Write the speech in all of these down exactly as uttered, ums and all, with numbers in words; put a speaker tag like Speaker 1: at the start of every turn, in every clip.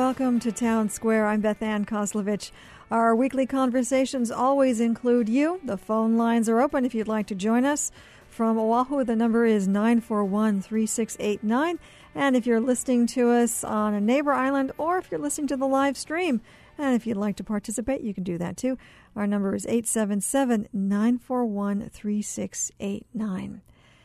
Speaker 1: welcome to Town Square. I'm Beth Ann Koslovich. Our weekly conversations always include you. The phone lines are open if you'd like to join us. From Oahu, the number is nine four one, three six eight nine. And if you're listening to us on a neighbor island or if you're listening to the live stream, and if you'd like to participate, you can do that too. Our number is eight seven seven, nine four one, three six eight nine.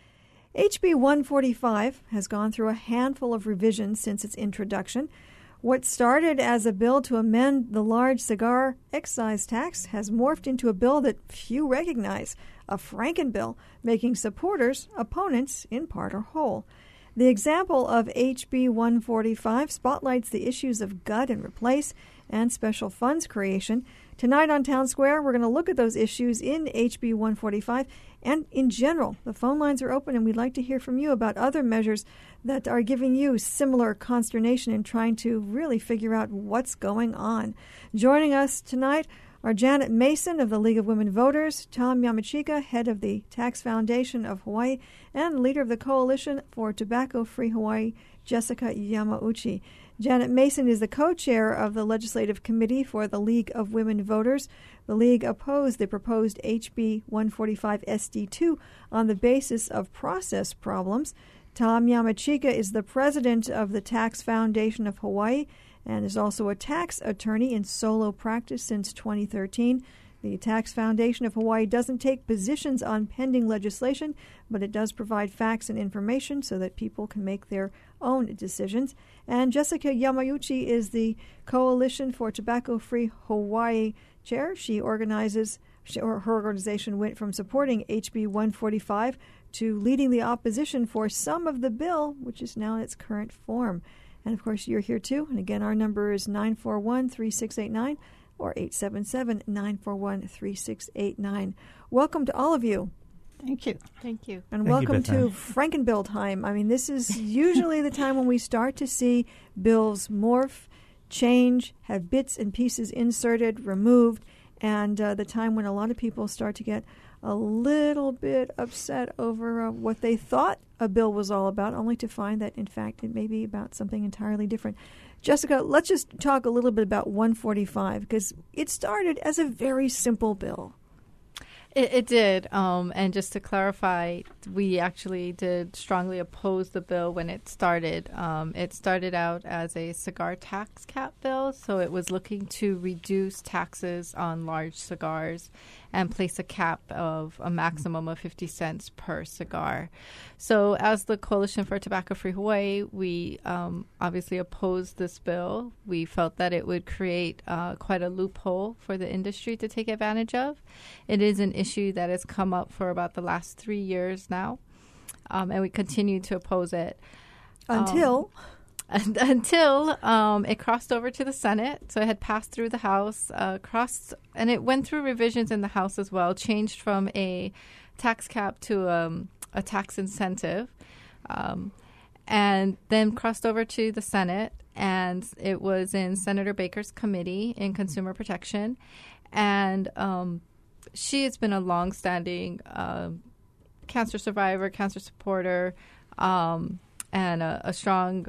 Speaker 1: H B one forty-five has gone through a handful of revisions since its introduction. What started as a bill to amend the large cigar excise tax has morphed into a bill that few recognize, a Franken-bill, making supporters opponents in part or whole. The example of H B one forty-five spotlights the issues of gut and replace and special funds creation. Tonight on Town Square, we're going to look at those issues in H B one forty-five and in general. The phone lines are open, and we'd like to hear from you about other measures that are giving you similar consternation in trying to really figure out what's going on. Joining us tonight are Janet Mason of the League of Women Voters, Tom Yamachika, head of the Tax Foundation of Hawaii, and leader of the Coalition for Tobacco-Free Hawaii, Jessica Yamauchi. Janet Mason is the co-chair of the Legislative Committee for the League of Women Voters. The League opposed the proposed H B one forty-five S D two on the basis of process problems. Tom Yamachika is the president of the Tax Foundation of Hawaii and is also a tax attorney in solo practice since twenty thirteen. The Tax Foundation of Hawaii doesn't take positions on pending legislation, but it does provide facts and information so that people can make their own decisions. And Jessica Yamauchi is the Coalition for Tobacco-Free Hawaii chair. She organizes, she, or her organization went from supporting H B one forty-five to leading the opposition for some of the bill, which is now in its current form. And, of course, you're here, too. And, again, our number is nine four one, three six eight nine or eight seven seven, nine four one, three six eight nine. Welcome to all of you.
Speaker 2: Thank you.
Speaker 3: Thank you.
Speaker 1: And
Speaker 2: Thank
Speaker 1: welcome
Speaker 2: you,
Speaker 1: to Franken-bill time. I mean, this is usually the time when we start to see bills morph, change, have bits and pieces inserted, removed, and uh, the time when a lot of people start to get a little bit upset over uh, what they thought a bill was all about, only to find that, in fact, it may be about something entirely different. Jessica, let's just talk a little bit about one forty-five, because it started as a very simple bill.
Speaker 3: It, it did. Um, and just to clarify, we actually did strongly oppose the bill when it started. Um, it started out as a cigar tax cap bill, so it was looking to reduce taxes on large cigars and place a cap of a maximum of fifty cents per cigar. So as the Coalition for Tobacco-Free Hawaii, we um, obviously opposed this bill. We felt that it would create uh, quite a loophole for the industry to take advantage of. It is an issue that has come up for about the last three years now, um, and we continue to oppose it.
Speaker 1: Until...
Speaker 3: Um, Until um, it crossed over to the Senate. So it had passed through the House, uh, crossed, and it went through revisions in the House as well, changed from a tax cap to um, a tax incentive, um, and then crossed over to the Senate. And it was in Senator Baker's committee in consumer protection. And um, she has been a longstanding uh, cancer survivor, cancer supporter, um, and a, a strong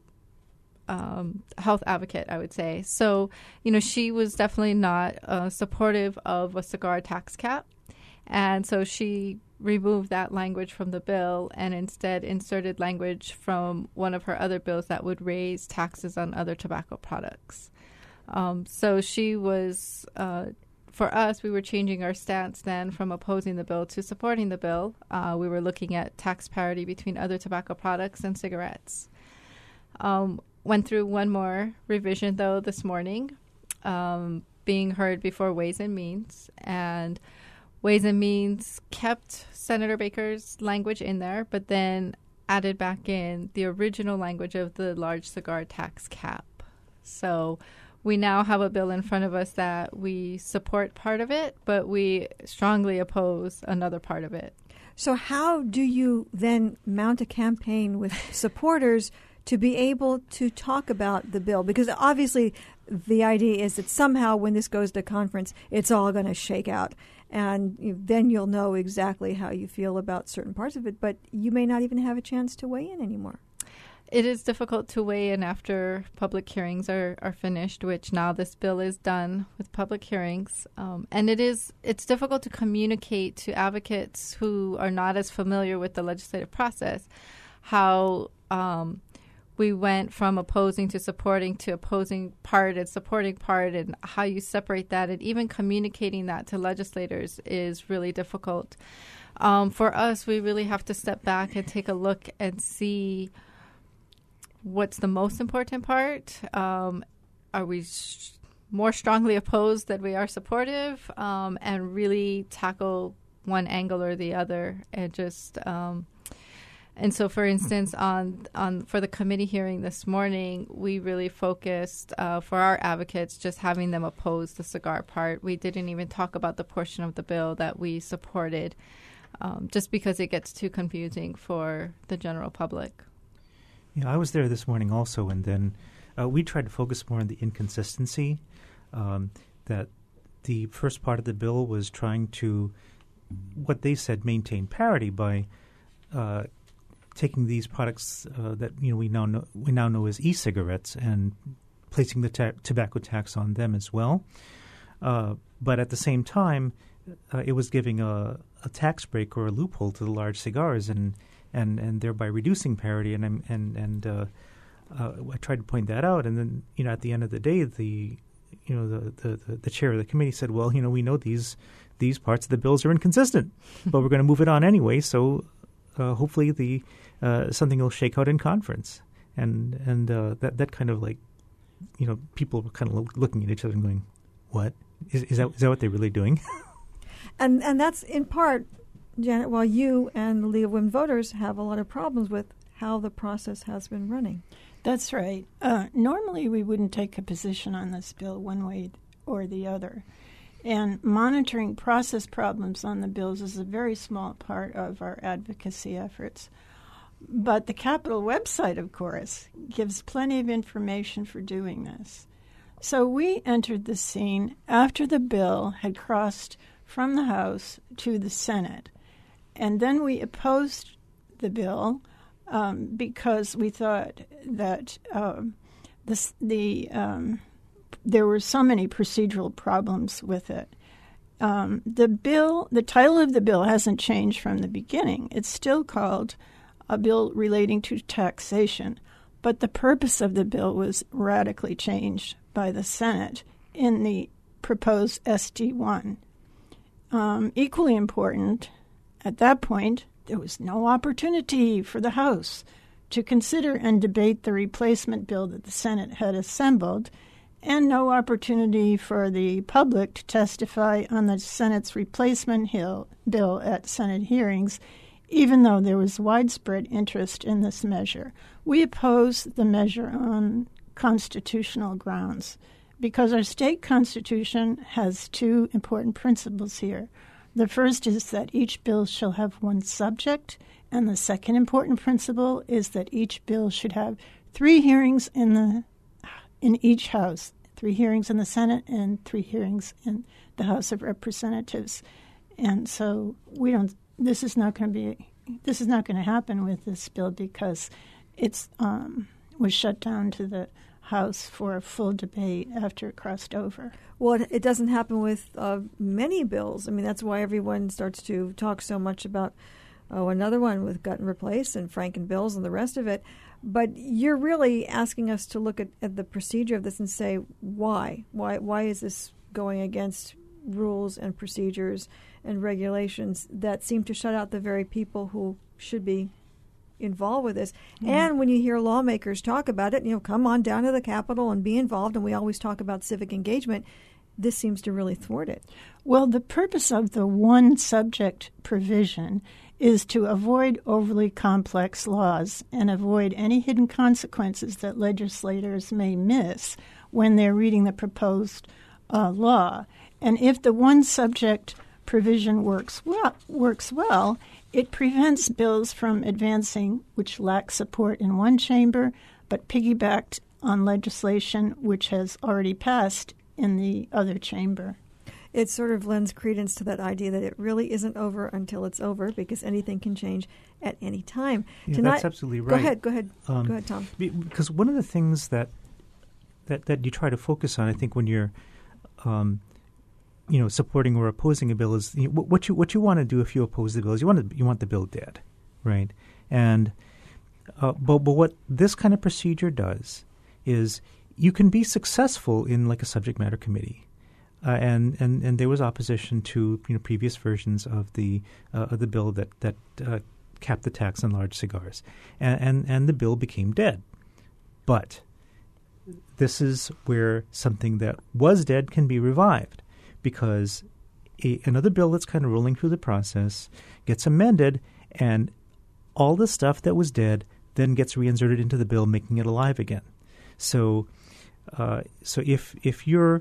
Speaker 3: Um, health advocate, I would say. So, you know, she was definitely not uh, supportive of a cigar tax cap. And so she removed that language from the bill and instead inserted language from one of her other bills that would raise taxes on other tobacco products. Um, so she was, uh, for us, we were changing our stance then from opposing the bill to supporting the bill. Uh, we were looking at tax parity between other tobacco products and cigarettes. Um, Went through one more revision, though, this morning, um, being heard before Ways and Means. And Ways and Means kept Senator Baker's language in there, but then added back in the original language of the large cigar tax cap. So we now have a bill in front of us that we support part of it, but we strongly oppose another part of it.
Speaker 1: So how do you then mount a campaign with supporters to be able to talk about the bill? Because obviously the idea is that somehow when this goes to conference, it's all going to shake out. And then you'll know exactly how you feel about certain parts of it, but you may not even have a chance to weigh in anymore.
Speaker 3: It is difficult to weigh in after public hearings are, are finished, which now this bill is done with public hearings. Um, and it is it's difficult to communicate to advocates who are not as familiar with the legislative process how um, we went from opposing to supporting to opposing part and supporting part, and how you separate that, and even communicating that to legislators is really difficult. Um, for us, we really have to step back and take a look and see what's the most important part. Um, are we sh- more strongly opposed than we are supportive? Um, and really tackle one angle or the other, and just um, and so, for instance, on on for the committee hearing this morning, we really focused uh, for our advocates just having them oppose the cigar part. We didn't even talk about the portion of the bill that we supported, um, just because it gets too confusing for the general public.
Speaker 2: Yeah, I was there this morning also, and then uh, we tried to focus more on the inconsistency, um, that the first part of the bill was trying to, what they said, maintain parity by uh, taking these products uh, that you know we now know we now know as e-cigarettes and placing the ta- tobacco tax on them as well. Uh, but at the same time, uh, it was giving a, a tax break or a loophole to the large cigars, and and, and thereby reducing parity. And I'm- and and uh, uh, I tried to point that out. And then you know at the end of the day, the you know the, the, the, the chair of the committee said, well, you know we know these these parts of the bills are inconsistent, but we're going to move it on anyway. So uh, hopefully the uh, something will shake out in conference. And and uh, that that kind of like you know people were kind of lo- looking at each other and going, what is, is that is that what they're really doing?
Speaker 1: And and that's in part, Janet, while you and the League of Women Voters have a lot of problems with how the process has been running.
Speaker 4: That's right. Uh, normally we wouldn't take a position on this bill one way or the other. And monitoring process problems on the bills is a very small part of our advocacy efforts. But the Capitol website, of course, gives plenty of information for doing this. So we entered the scene after the bill had crossed from the House to the Senate. And then we opposed the bill um, because we thought that um, this, the um, there were so many procedural problems with it. Um, the bill, the title of the bill hasn't changed from the beginning. It's still called a bill relating to taxation, but the purpose of the bill was radically changed by the Senate in the proposed S D one. Um, equally important, at that point, there was no opportunity for the House to consider and debate the replacement bill that the Senate had assembled, and no opportunity for the public to testify on the Senate's replacement hill, bill at Senate hearings, even though there was widespread interest in this measure. We oppose the measure on constitutional grounds because our state constitution has two important principles here. The first is that each bill shall have one subject, and the second important principle is that each bill should have three hearings in the in each house, three hearings in the Senate and three hearings in the House of Representatives. And so we don't. This is not going to be. This is not going to happen with this bill because it's um, was shut down to the House for a full debate after it crossed over.
Speaker 1: Well, it, it doesn't happen with uh, many bills. I mean, that's why everyone starts to talk so much about, oh, another one with gut and replace and Franken bills and the rest of it. But you're really asking us to look at, at the procedure of this and say, why? Why Why is this going against rules and procedures and regulations that seem to shut out the very people who should be involved with this? Mm. And when you hear lawmakers talk about it, you know, come on down to the Capitol and be involved, and we always talk about civic engagement, this seems to really thwart it.
Speaker 4: Well, the purpose of the one subject provision is to avoid overly complex laws and avoid any hidden consequences that legislators may miss when they're reading the proposed uh, law. And if the one subject provision works well, works well, it prevents bills from advancing which lack support in one chamber but piggybacked on legislation which has already passed in the other chamber.
Speaker 1: It sort of lends credence to that idea that it really isn't over until it's over, because anything can change at any time.
Speaker 2: Yeah,
Speaker 1: Tonight,
Speaker 2: that's absolutely right.
Speaker 1: Go ahead, go ahead,
Speaker 2: Um,
Speaker 1: go ahead, Tom.
Speaker 2: Because one of the things that that that you try to focus on, I think, when you're, um, you know, supporting or opposing a bill is you know, what you what you want to do if you oppose the bill is you want to, you want the bill dead, right? And uh, but but what this kind of procedure does is you can be successful in like a subject matter committee. Uh, and, and, and there was opposition to you know previous versions of the uh, of the bill that that uh, capped the tax on large cigars, and, and and the bill became dead. But this is where something that was dead can be revived, because a, another bill that's kind of rolling through the process gets amended, and all the stuff that was dead then gets reinserted into the bill, making it alive again. So, uh, so if if you're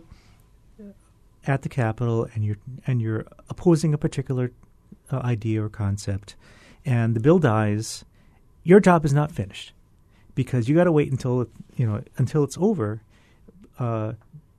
Speaker 2: at the Capitol and you're and you're opposing a particular uh, idea or concept, and the bill dies, your job is not finished, because you got to wait until it, you know until it's over, uh,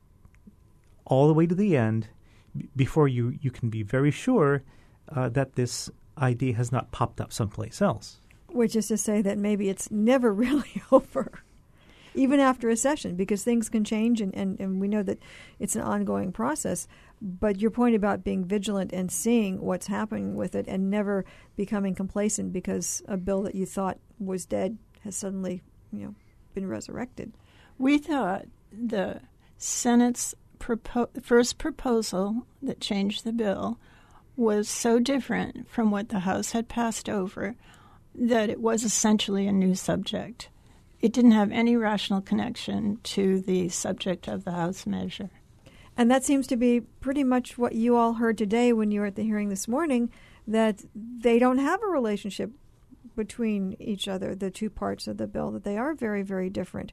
Speaker 2: all the way to the end, b- before you, you can be very sure uh, that this idea has not popped up someplace else.
Speaker 1: Which is to say that maybe it's never really over, even after a session, because things can change, and, and, and we know that it's an ongoing process. But your point about being vigilant and seeing what's happening with it and never becoming complacent because a bill that you thought was dead has suddenly, you know, been resurrected.
Speaker 4: We thought the Senate's propo- first proposal that changed the bill was so different from what the House had passed over that it was essentially a new subject. It didn't have any rational connection to the subject of the House measure.
Speaker 1: And that seems to be pretty much what you all heard today when you were at the hearing this morning, that they don't have a relationship between each other, the two parts of the bill, that they are very, very different.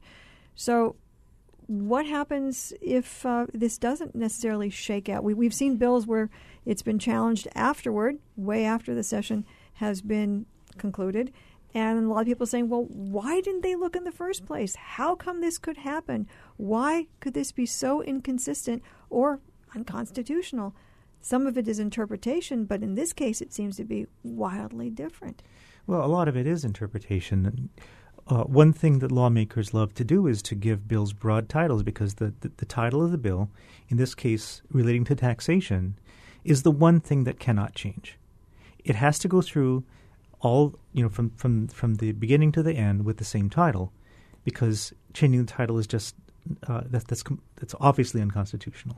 Speaker 1: So what happens if uh, this doesn't necessarily shake out? We, we've seen bills where it's been challenged afterward, way after the session has been concluded, and a lot of people saying, well, why didn't they look in the first place? How come this could happen? Why could this be so inconsistent or unconstitutional? Some of it is interpretation, but in this case it seems to be wildly different.
Speaker 2: Well, a lot of it is interpretation. Uh, one thing that lawmakers love to do is to give bills broad titles, because the, the, the title of the bill, in this case relating to taxation, is the one thing that cannot change. It has to go through all, you know, from, from, from the beginning to the end with the same title, because changing the title is just, uh, that, that's, that's obviously unconstitutional.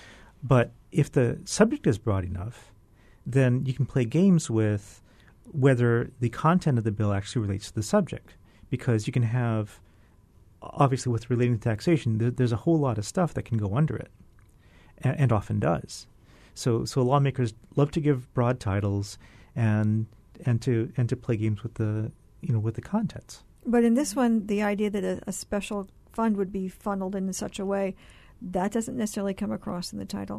Speaker 2: But if the subject is broad enough, then you can play games with whether the content of the bill actually relates to the subject, because you can have, obviously with relating to taxation, there, there's a whole lot of stuff that can go under it, and, and often does. So, so lawmakers love to give broad titles and and to and to play games with the you know with the contents.
Speaker 1: But in this one, the idea that a, a special fund would be funneled in such a way, that doesn't necessarily come across in the title.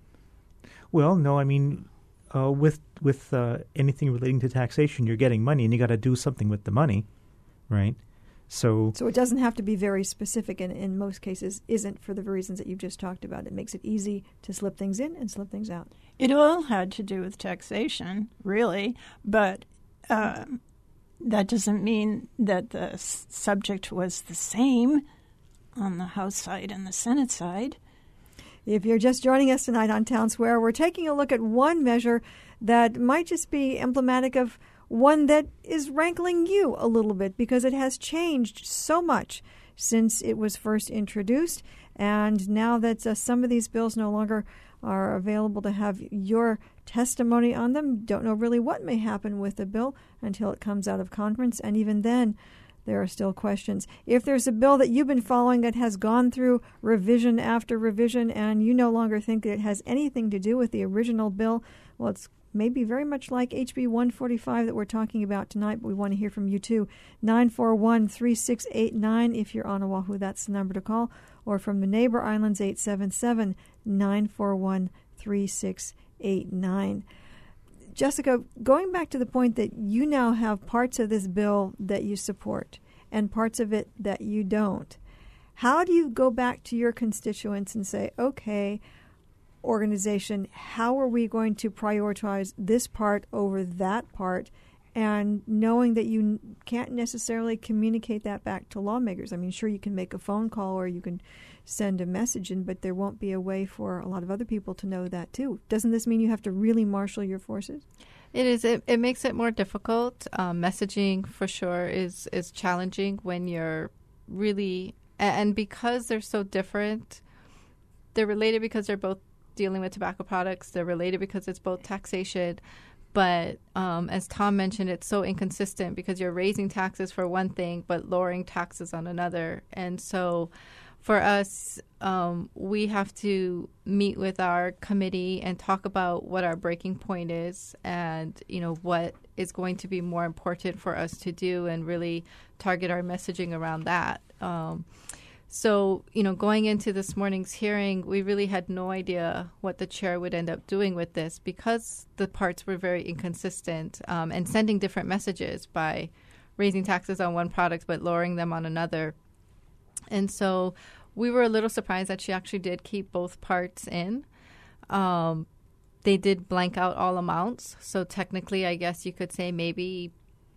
Speaker 2: Well, no, I mean, uh, with with uh, anything relating to taxation, you're getting money, and you got to do something with the money, right? So,
Speaker 1: so it doesn't have to be very specific, and in most cases isn't, for the reasons that you've just talked about. It makes it easy to slip things in and slip things out.
Speaker 4: It all had to do with taxation, really, but uh, that doesn't mean that the s- subject was the same on the House side and the Senate side.
Speaker 1: If you're just joining us tonight on Town Square, we're taking a look at one measure that might just be emblematic of one that is rankling you a little bit, because it has changed so much since it was first introduced. And now that uh, some of these bills no longer are available to have your testimony on them, don't know really what may happen with the bill until it comes out of conference. And even then, there are still questions. If there's a bill that you've been following that has gone through revision after revision and you no longer think that it has anything to do with the original bill, well, it's maybe very much like H B one forty-five that we're talking about tonight, but we want to hear from you too. nine four one, three six eight nine. If you're on Oahu, that's the number to call. Or from the neighbor islands, eight seven seven, nine four one, three six eight nine. Jessica, going back to the point that you now have parts of this bill that you support and parts of it that you don't, how do you go back to your constituents and say, okay, organization, how are we going to prioritize this part over that part? And knowing that you can't necessarily communicate that back to lawmakers. I mean, sure, you can make a phone call or you can send a message in, but there won't be a way for a lot of other people to know that too. Doesn't this mean you have to really marshal your forces?
Speaker 3: It is. It, it makes it more difficult. Um, messaging, for sure, is, is challenging when you're really... And because they're so different, they're related because they're both dealing with tobacco products. They're related because it's both taxation. But um, as Tom mentioned, it's so inconsistent because you're raising taxes for one thing but lowering taxes on another. And so for us, um, we have to meet with our committee and talk about what our breaking point is and, you know, what is going to be more important for us to do and really target our messaging around that. Um, So, you know, going into this morning's hearing, we really had no idea what the chair would end up doing with this because the parts were very inconsistent um, and sending different messages by raising taxes on one product but lowering them on another. And so we were a little surprised that she actually did keep both parts in. Um, they did blank out all amounts. So technically, I guess you could say maybe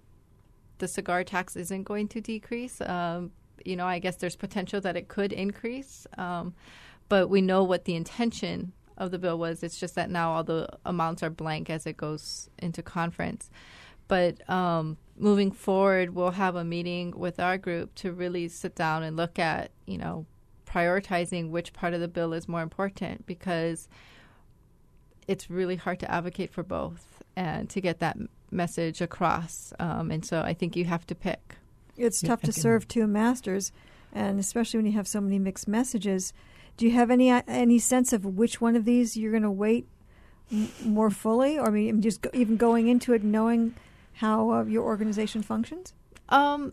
Speaker 3: the cigar tax isn't going to decrease. Um You know, I guess there's potential that it could increase, um, but we know what the intention of the bill was. It's just that now all the amounts are blank as it goes into conference. But um, moving forward, we'll have a meeting with our group to really sit down and look at, you know, prioritizing which part of the bill is more important because it's really hard to advocate for both and to get that message across. Um, and so I think you have to pick.
Speaker 1: It's tough to serve two masters, and especially when you have so many mixed messages. Do you have any any sense of which one of these you're going to weight m- more fully, or I mean, just go, even going into it knowing how uh, your organization functions?
Speaker 3: Um,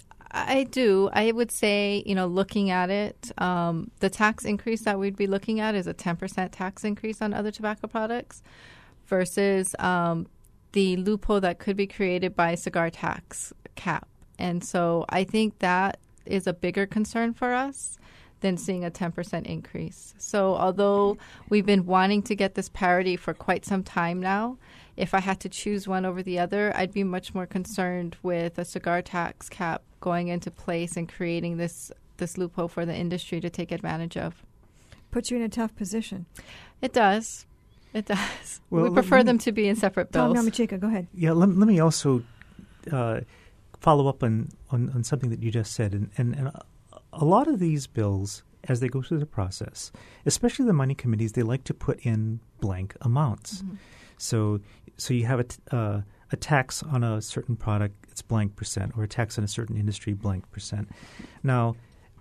Speaker 3: I do. I would say, you know, looking at it, um, the tax increase that we'd be looking at is a ten percent tax increase on other tobacco products versus um, the loophole that could be created by cigar tax cap. And so I think that is a bigger concern for us than seeing a ten percent increase. So although we've been wanting to get this parity for quite some time now, if I had to choose one over the other, I'd be much more concerned with a cigar tax cap going into place and creating this, this loophole for the industry to take advantage of.
Speaker 1: Puts you in a tough position.
Speaker 3: It does. It does.
Speaker 2: Well,
Speaker 3: we prefer
Speaker 2: me,
Speaker 3: them to be in separate bills.
Speaker 1: Tom Namachika, go ahead.
Speaker 2: Yeah, let, let me also... Uh, follow up on, on, on something that you just said. And, and, and a lot of these bills, as they go through the process, especially the money committees, they like to put in blank amounts. Mm-hmm. So so you have a, t- uh, a tax on a certain product, it's blank percent, or a tax on a certain industry, blank percent. Now,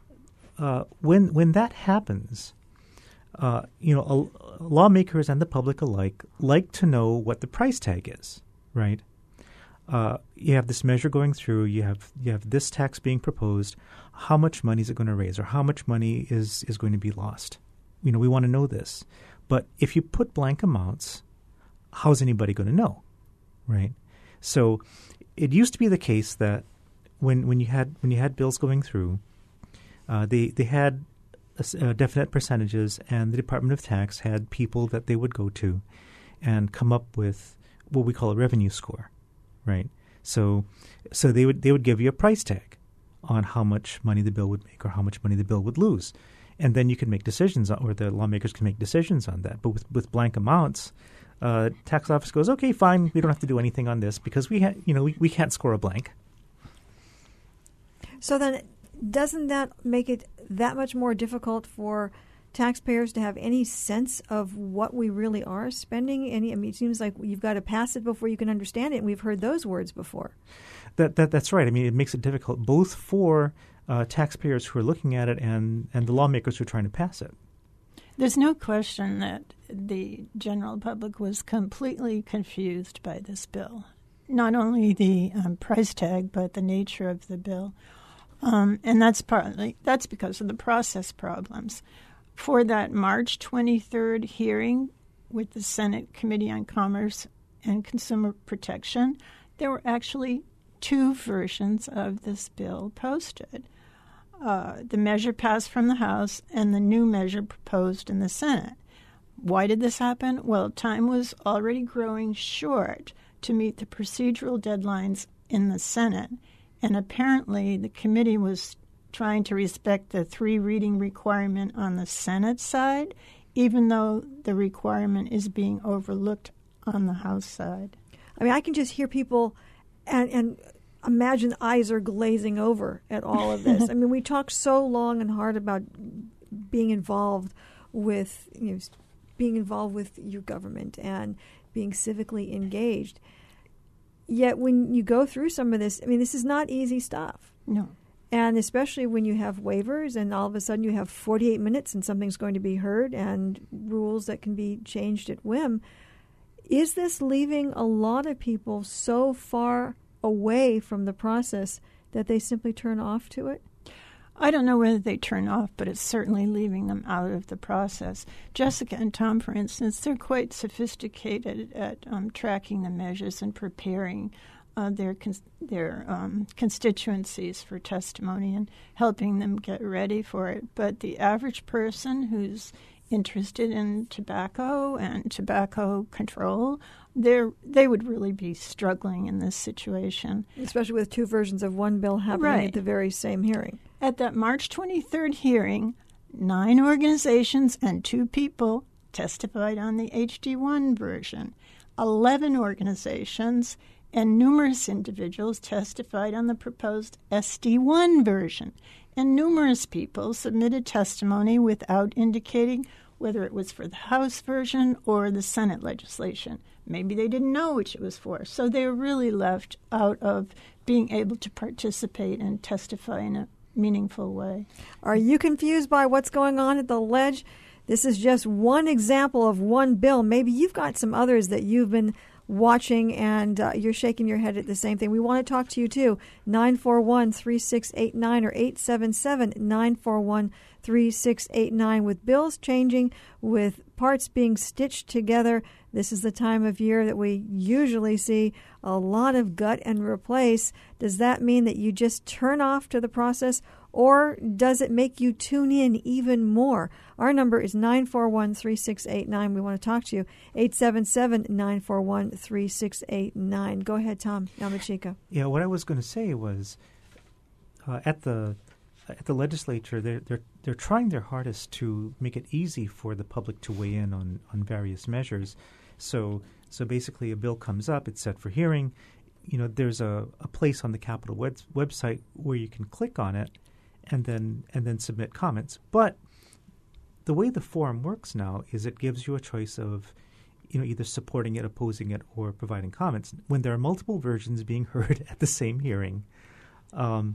Speaker 2: uh, when when that happens, uh, you know, a, lawmakers and the public alike like to know what the price tag is, right? Uh, you have this measure going through. You have you have this tax being proposed. How much money is it going to raise, or how much money is, is going to be lost? You know, we want to know this. But if you put blank amounts, how's anybody going to know, right? So it used to be the case that when when you had when you had bills going through, uh, they they had uh, definite percentages, and the Department of Tax had people that they would go to and come up with what we call a revenue score. Right, so so they would they would give you a price tag on how much money the bill would make or how much money the bill would lose, and then you can make decisions on, or the lawmakers can make decisions on that. But with, with blank amounts, uh, tax office goes, okay, fine, we don't have to do anything on this because we ha- you know we, we can't score a blank.
Speaker 1: So then, doesn't that make it that much more difficult for taxpayers to have any sense of what we really are spending? Any, I mean, it seems like you've got to pass it before you can understand it. And we've heard those words before.
Speaker 2: That that that's right. I mean, it makes it difficult both for uh, taxpayers who are looking at it and, and the lawmakers who are trying to pass it.
Speaker 4: There's no question that the general public was completely confused by this bill. Not only the um, price tag, but the nature of the bill. Um, and that's partly that's because of the process problems. For that March twenty-third hearing with the Senate Committee on Commerce and Consumer Protection, there were actually two versions of this bill posted. Uh, the measure passed from the House and the new measure proposed in the Senate. Why did this happen? Well, time was already growing short to meet the procedural deadlines in the Senate, and apparently the committee was trying to respect the three-reading requirement on the Senate side, even though the requirement is being overlooked on the House side.
Speaker 1: I mean, I can just hear people and, and imagine eyes are glazing over at all of this. I mean, we talk so long and hard about being involved with, you know, being involved with your government and being civically engaged. Yet when you go through some of this, I mean, this is not easy stuff.
Speaker 4: No.
Speaker 1: And especially when you have waivers and all of a sudden you have forty-eight minutes and something's going to be heard and rules that can be changed at whim. Is this leaving a lot of people so far away from the process that they simply turn off to it?
Speaker 4: I don't know whether they turn off, but it's certainly leaving them out of the process. Jessica and Tom, for instance, they're quite sophisticated at um, tracking the measures and preparing uh, their cons- their um, constituencies for testimony and helping them get ready for it. But the average person who's interested in tobacco and tobacco control, they're, they would really be struggling in this situation.
Speaker 1: Especially with two versions of one bill happening
Speaker 4: Right.
Speaker 1: at the very same hearing.
Speaker 4: At that March twenty-third hearing, nine organizations and two people testified on the H D one version. Eleven organizations and numerous individuals testified on the proposed S D one version. And numerous people submitted testimony without indicating whether it was for the House version or the Senate legislation. Maybe they didn't know which it was for. So they were really left out of being able to participate and testify in a meaningful way.
Speaker 1: Are you confused by what's going on at the ledge? This is just one example of one bill. Maybe you've got some others that you've been watching and uh, you're shaking your head at the same thing. We want to talk to you too. nine four one, three six eight nine or eight seven seven, nine four one, three six eight nine. With bills changing, with parts being stitched together, this is the time of year that we usually see a lot of gut and replace. Does that mean that you just turn off to the process, or does it make you tune in even more? Our number is nine four one, three six eight nine. We want to talk to you. eight seven seven, nine four one, three six eight nine. Go ahead, Tom Yamachika.
Speaker 2: Yeah, what I was going to say was uh, at the at the legislature, they're, they're, they're trying their hardest to make it easy for the public to weigh in on, on various measures. So so basically a bill comes up, it's set for hearing. You know, there's a, a place on the Capitol web, website where you can click on it and then and then submit comments. But the way the forum works now is it gives you a choice of, you know, either supporting it, opposing it, or providing comments. When there are multiple versions being heard at the same hearing, um,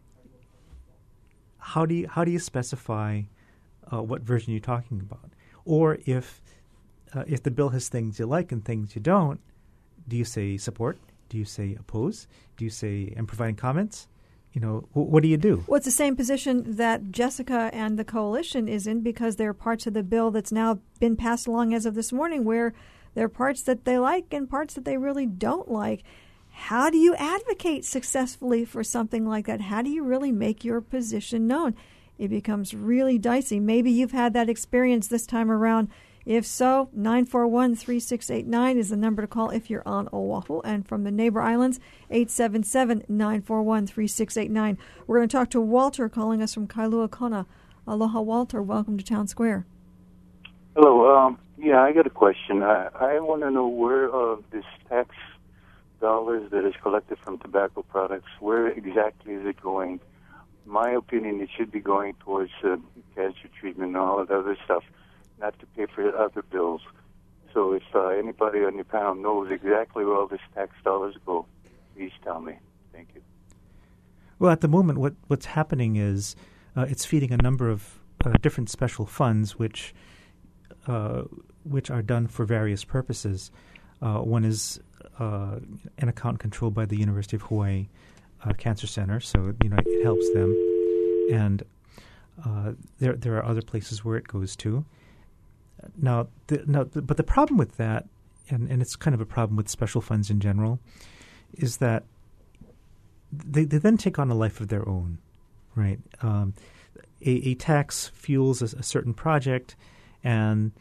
Speaker 2: how do you how do you specify uh, what version you're talking about? Or if uh, if the bill has things you like and things you don't, do you say support? Do you say oppose? Do you say I'm providing comments? You know, w- what do you do?
Speaker 1: Well, it's the same position that Jessica and the coalition is in, because there are parts of the bill that's now been passed along as of this morning where there are parts that they like and parts that they really don't like. How do you advocate successfully for something like that? How do you really make your position known? It becomes really dicey. Maybe you've had that experience this time around. If so, nine four one, three six eight nine is the number to call if you're on Oahu. And from the neighbor islands, eight seven seven, nine four one, three six eight nine. We're going to talk to Walter calling us from Kailua Kona. Aloha, Walter. Welcome to Town Square.
Speaker 5: Hello. Um, yeah, I got a question. I, I want to know where uh, this tax dollars that is collected from tobacco products, where exactly is it going? My opinion, it should be going towards uh, cancer treatment and all of that other stuff, not to pay for other bills. So if uh, anybody on your panel knows exactly where all these tax dollars go, please tell me. Thank you.
Speaker 2: Well, at the moment, what, what's happening is uh, it's feeding a number of uh, different special funds, which uh, which are done for various purposes. Uh, one is uh, an account controlled by the University of Hawaii uh, Cancer Center, so you know it helps them, and uh, there there are other places where it goes to. Now, the, now, the, but the problem with that, and, and it's kind of a problem with special funds in general, is that they, they then take on a life of their own, right? Um, a, a tax fuels a, a certain project, and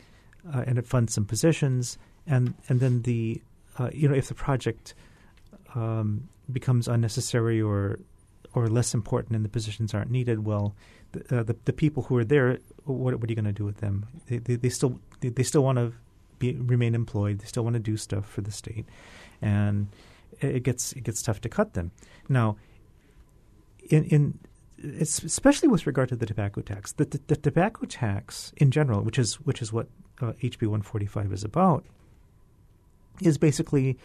Speaker 2: uh, and it funds some positions, and and then the uh, you know if the project um, becomes unnecessary or or less important and the positions aren't needed, well, the uh, the, the people who are there, what what are you going to do with them? They they, they still they, they still want to be remain employed. They still want to do stuff for the state, and it gets it gets tough to cut them. Now, in in it's especially with regard to the tobacco tax, the, the, the tobacco tax in general, which is which is what uh, H B one forty-five is about, is basically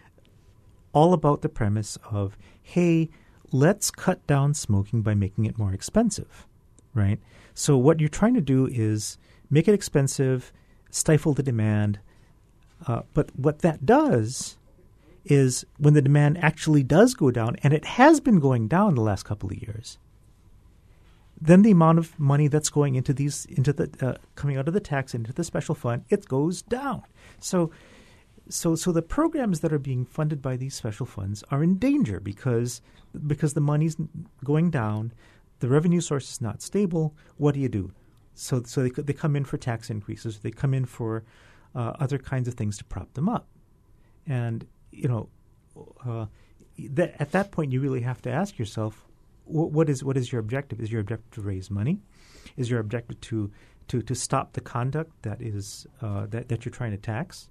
Speaker 2: all about the premise of, hey, let's cut down smoking by making it more expensive, right? So what you're trying to do is make it expensive, stifle the demand, uh, but what that does is when the demand actually does go down, and it has been going down the last couple of years, then the amount of money that's going into these, into the uh, coming out of the tax into the special fund, it goes down. So, so, so the programs that are being funded by these special funds are in danger because because the money's going down, the revenue source is not stable. What do you do? So, so they they come in for tax increases. They come in for uh, other kinds of things to prop them up, and you know, uh, that at that point you really have to ask yourself, wh- what is what is your objective? Is your objective to raise money? Is your objective to to, to stop the conduct that is uh, that that you're trying to tax?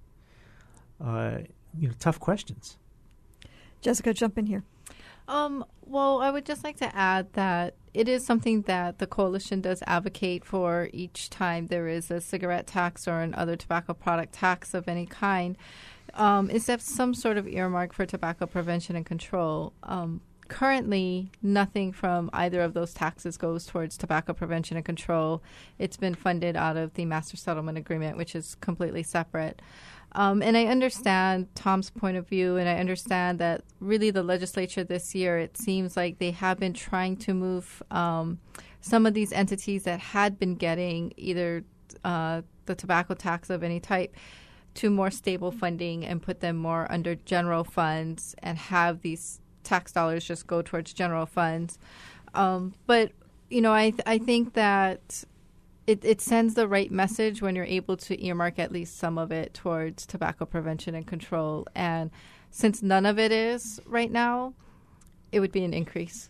Speaker 2: Uh, you know, tough questions.
Speaker 1: Jessica, jump in here.
Speaker 3: Um, well, I would just like to add that it is something that the coalition does advocate for each time there is a cigarette tax or an other tobacco product tax of any kind. Um, is there some sort of earmark for tobacco prevention and control? Um, currently, nothing from either of those taxes goes towards tobacco prevention and control. It's been funded out of the Master Settlement Agreement, which is completely separate. Um, and I understand Tom's point of view, and I understand that really the legislature this year, it seems like they have been trying to move um, some of these entities that had been getting either uh, the tobacco tax of any type to more stable funding and put them more under general funds and have these tax dollars just go towards general funds. Um, but, you know, I, th- I think that It, it sends the right message when you're able to earmark at least some of it towards tobacco prevention and control. And since none of it is right now, it would be an increase.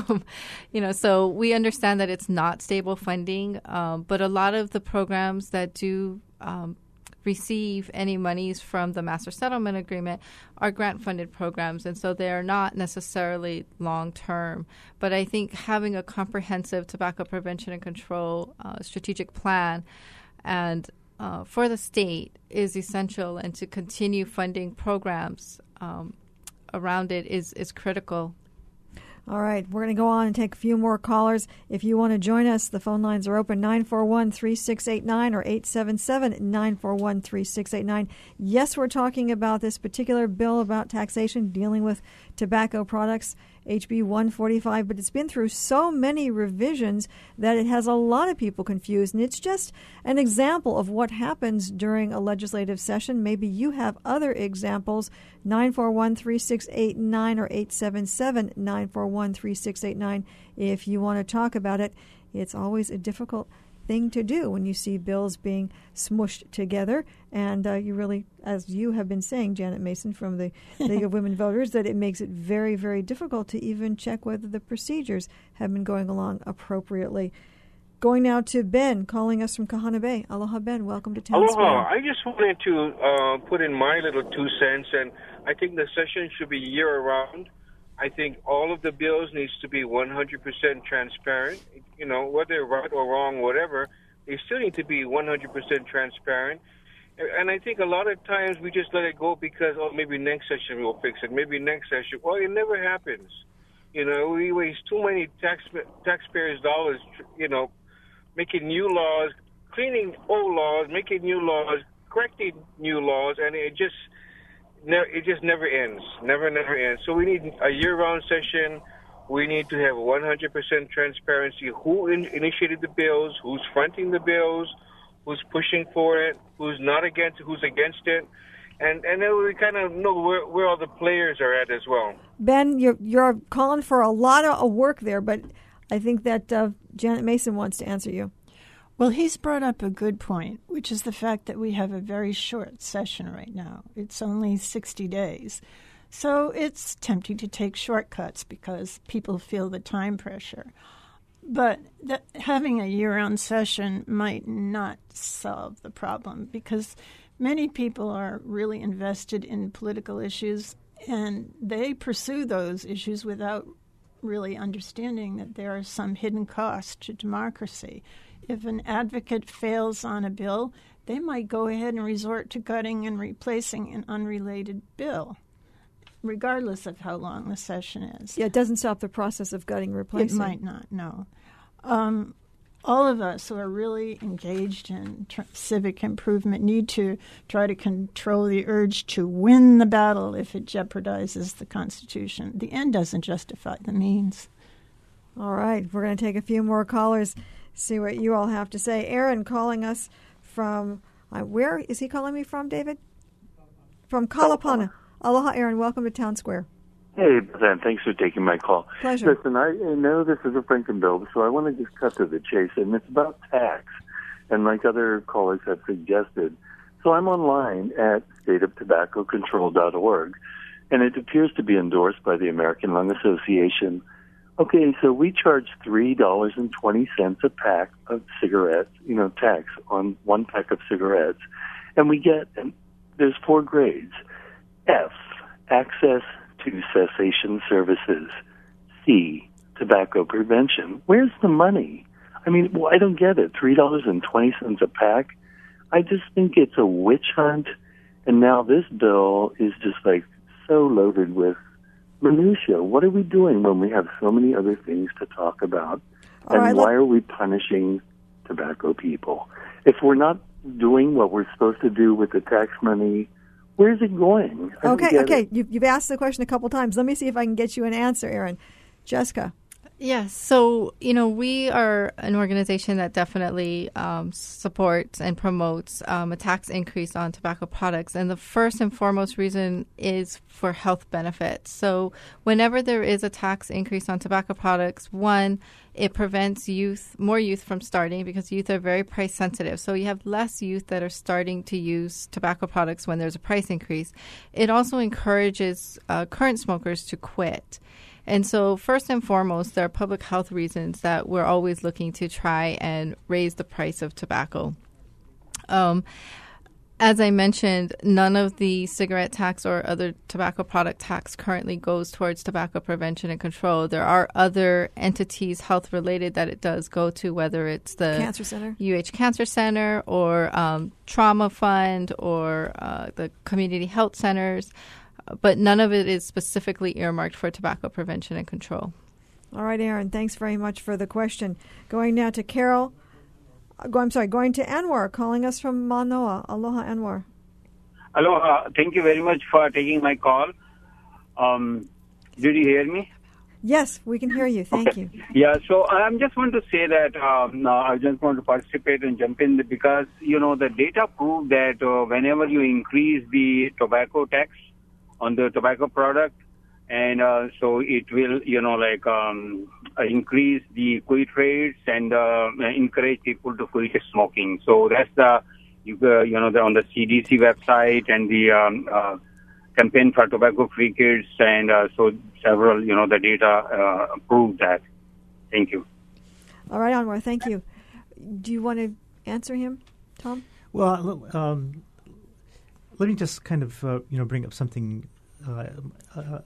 Speaker 3: you know, so we understand that it's not stable funding, um, but a lot of the programs that do um, receive any monies from the Master Settlement Agreement are grant-funded programs, and so they're not necessarily long-term. But I think having a comprehensive tobacco prevention and control uh, strategic plan and uh, for the state is essential, and to continue funding programs um, around it is, is critical.
Speaker 1: All right, we're going to go on and take a few more callers. If you want to join us, the phone lines are open, nine four one, three six eight nine or eight seven seven, nine four one, three six eight nine. Yes, we're talking about this particular bill about taxation dealing with tobacco products, H B one forty-five, but it's been through so many revisions that it has a lot of people confused. And it's just an example of what happens during a legislative session. Maybe you have other examples, nine four one, three six eight nine or eight seven seven, nine four one, three six eight nine. If you want to talk about it, it's always a difficult thing to do when you see bills being smushed together. And uh, you really, as you have been saying, Janet Mason from the League of Women Voters, that it makes it very, very difficult to even check whether the procedures have been going along appropriately. Going now to Ben, calling us from Kahana Bay. Aloha, Ben. Welcome to Town Square.
Speaker 6: Aloha. I just wanted to uh, put in my little two cents, and I think the session should be year-round. I think all of the bills needs to be one hundred percent transparent. You know, whether right or wrong, whatever, they still need to be one hundred percent transparent. And I think a lot of times we just let it go because, oh, maybe next session we'll fix it. Maybe next session. Well, it never happens. You know, we waste too many tax taxpayers' dollars, you know, making new laws, cleaning old laws, making new laws, correcting new laws, and it just... it just never ends, never, never ends. So we need a year-round session. We need to have one hundred percent transparency. Who in, initiated the bills? Who's fronting the bills? Who's pushing for it? Who's not against it? Who's against it? And and then we kind of know where, where all the players are at as well.
Speaker 1: Ben, you're you're calling for a lot of work there, but I think that uh, Janet Mason wants to answer you.
Speaker 4: Well, he's brought up a good point, which is the fact that we have a very short session right now. It's only sixty days. So it's tempting to take shortcuts because people feel the time pressure. But that, having a year-round session might not solve the problem because many people are really invested in political issues and they pursue those issues without really understanding that there are some hidden costs to democracy. If an advocate fails on a bill, they might go ahead and resort to gutting and replacing an unrelated bill, regardless of how long the session is.
Speaker 1: Yeah, it doesn't stop the process of gutting and replacing.
Speaker 4: It might not, no. Um, all of us who are really engaged in tr- civic improvement need to try to control the urge to win the battle if it jeopardizes the Constitution. The end doesn't justify the means.
Speaker 1: All right, we're going to take a few more callers, see what you all have to say. Aaron calling us from, uh, where is he calling me from, David? From Kalapana. Aloha, Aaron. Welcome to Town Square.
Speaker 5: Hey, Ben. Thanks for taking my call.
Speaker 1: Pleasure.
Speaker 5: Listen, I know this is a Franken bill, so I want to just cut to the chase, and it's about tax, and like other callers have suggested. So I'm online at state of tobacco control dot org, and it appears to be endorsed by the American Lung Association. Okay, so we charge three dollars and twenty cents a pack of cigarettes, you know, tax on one pack of cigarettes, and we get, and there's four grades. F, access to cessation services. C, tobacco prevention. Where's the money? I mean, well, I don't get it. three dollars and twenty cents a pack? I just think it's a witch hunt, and now this bill is just like so loaded with minutia. What are we doing when we have so many other things to talk about?
Speaker 1: All
Speaker 5: and
Speaker 1: right,
Speaker 5: why
Speaker 1: let-
Speaker 5: are we punishing tobacco people? If we're not doing what we're supposed to do with the tax money, where's it going? I don't
Speaker 1: Okay,
Speaker 5: get
Speaker 1: okay.
Speaker 5: it.
Speaker 1: You've, you've asked the question a couple times. Let me see if I can get you an answer, Aaron. Jessica.
Speaker 3: Yes. So, you know, we are an organization that definitely um, supports and promotes um, a tax increase on tobacco products. And the first and foremost reason is for health benefits. So whenever there is a tax increase on tobacco products, one, it prevents youth, more youth from starting because youth are very price sensitive. So you have less youth that are starting to use tobacco products when there's a price increase. It also encourages uh, current smokers to quit. And so first and foremost, there are public health reasons that we're always looking to try and raise the price of tobacco. Um, as I mentioned, none of the cigarette tax or other tobacco product tax currently goes towards tobacco prevention and control. There are other entities health-related that it does go to, whether it's the
Speaker 1: Cancer Center.
Speaker 3: U H Cancer Center or um, Trauma Fund or uh, the community health centers. But none of it is specifically earmarked for tobacco prevention and control.
Speaker 1: All right, Aaron, thanks very much for the question. Going now to Carol. Uh, go, I'm sorry, going to Anwar, calling us from Manoa. Aloha, Anwar.
Speaker 7: Aloha. Thank you very much for taking my call. Um, did you hear me?
Speaker 1: Yes, we can hear you. Thank
Speaker 7: Okay.
Speaker 1: you.
Speaker 7: Yeah, so I just want to say that um, no, I just want to participate and jump in because, you know, the data prove that uh, whenever you increase the tobacco tax on the tobacco product, and uh, so it will, you know, like um, increase the quit rates and uh, encourage people to quit smoking. So that's the, you, uh, you know, the, on the C D C website and the um, uh, campaign for tobacco-free kids, and uh, so several, you know, the data uh, prove that. Thank you.
Speaker 1: All right, Anwar, thank you. Do you want to answer him, Tom?
Speaker 2: Well, um, let me just kind of, uh, you know, bring up something uh, uh,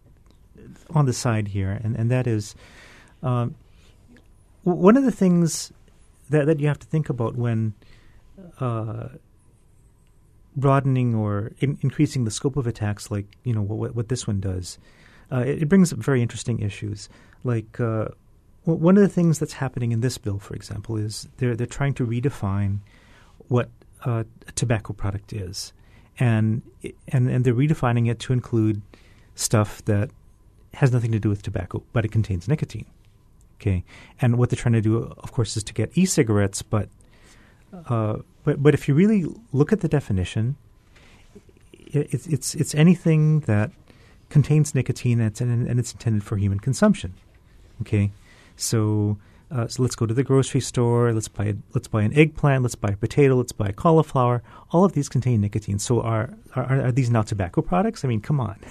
Speaker 2: on the side here, and, and that is um, w- one of the things that, that you have to think about when uh, broadening or in- increasing the scope of a tax, like, you know, what, what this one does. Uh, it, it brings up very interesting issues. Like uh, w- one of the things that's happening in this bill, for example, is they're they're trying to redefine what uh, a tobacco product is, and and and they're redefining it to include stuff that has nothing to do with tobacco, but it contains nicotine. Okay, and what they're trying to do, of course, is to get e-cigarettes, but uh, but but if you really look at the definition, it, it's it's it's anything that contains nicotine and it's, and it's intended for human consumption. Okay, so Uh, so let's go to the grocery store. Let's buy let's buy an eggplant. Let's buy a potato. Let's buy cauliflower. All of these contain nicotine. So are are, are these now tobacco products? I mean, come on.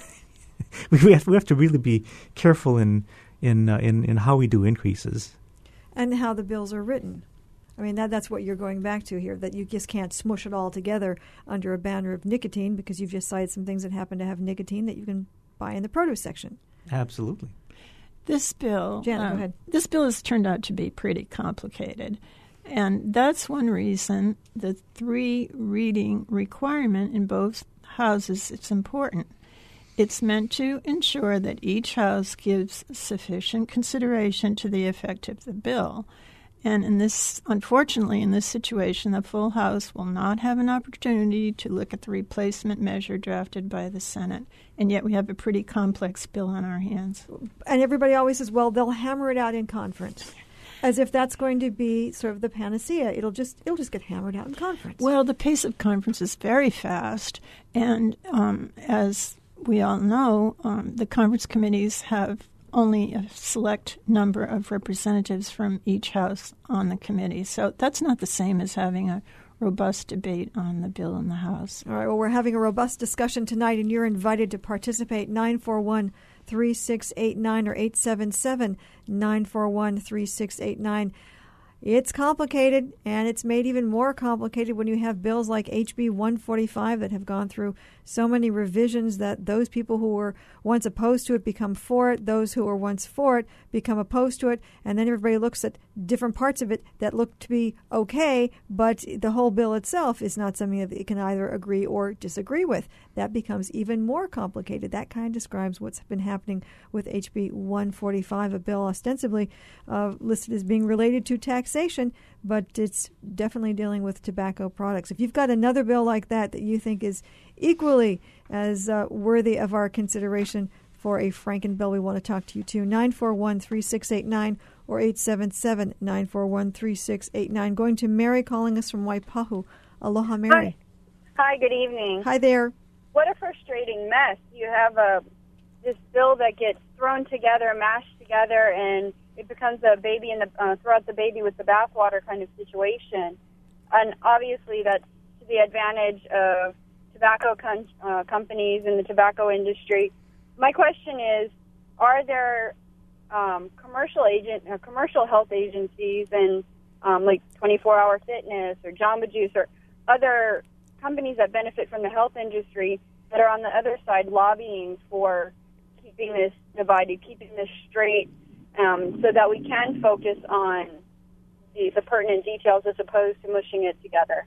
Speaker 2: we have we have to really be careful in in uh, in in how we do increases,
Speaker 1: and how the bills are written. I mean, that that's what you're going back to here, that you just can't smush it all together under a banner of nicotine because you've just cited some things that happen to have nicotine that you can buy in the produce section.
Speaker 2: Absolutely.
Speaker 4: This bill,
Speaker 1: Janet,
Speaker 4: um,
Speaker 1: go ahead.
Speaker 4: This bill has turned out to be pretty complicated, and that's one reason the three reading requirement in both houses is important. It's meant to ensure that each house gives sufficient consideration to the effect of the bill. And in this, unfortunately, in this situation, the full House will not have an opportunity to look at the replacement measure drafted by the Senate. And yet we have a pretty complex bill on our hands.
Speaker 1: And everybody always says, well, they'll hammer it out in conference, as if that's going to be sort of the panacea. It'll just it'll just get hammered out in conference.
Speaker 4: Well, the pace of conference is very fast. And um, as we all know, um, the conference committees have only a select number of representatives from each house on the committee. So that's not the same as having a robust debate on the bill in the House.
Speaker 1: All right, well, we're having a robust discussion tonight, and you're invited to participate. nine four one, three six eight nine or eight seven seven, nine four one, three six eight nine. It's complicated, and it's made even more complicated when you have bills like H B one forty-five that have gone through so many revisions that those people who were once opposed to it become for it, those who were once for it become opposed to it, and then everybody looks at different parts of it that look to be okay, but the whole bill itself is not something that you can either agree or disagree with. That becomes even more complicated. That kind of describes what's been happening with H B one forty-five, a bill ostensibly uh, listed as being related to taxation, but it's definitely dealing with tobacco products. If you've got another bill like that that you think is equally as uh, worthy of our consideration for a Franken bill, we want to talk to you too. nine four one, three six eight nine or eight seven seven, nine four one, three six eight nine. Going to Mary calling us from Waipahu. Aloha, Mary.
Speaker 8: Hi. Hi, good evening.
Speaker 1: Hi there.
Speaker 8: What a frustrating mess. You have a this bill that gets thrown together, mashed together, and it becomes a baby in the uh, throw out the baby with the bathwater kind of situation. And obviously that's to the advantage of tobacco com- uh, companies and the tobacco industry. My question is, are there um, commercial agent, uh, commercial health agencies and um, like twenty-four hour Fitness or Jamba Juice or other companies that benefit from the health industry that are on the other side lobbying for keeping this divided, keeping this straight, um, so that we can focus on the, the pertinent details as opposed to mushing it together?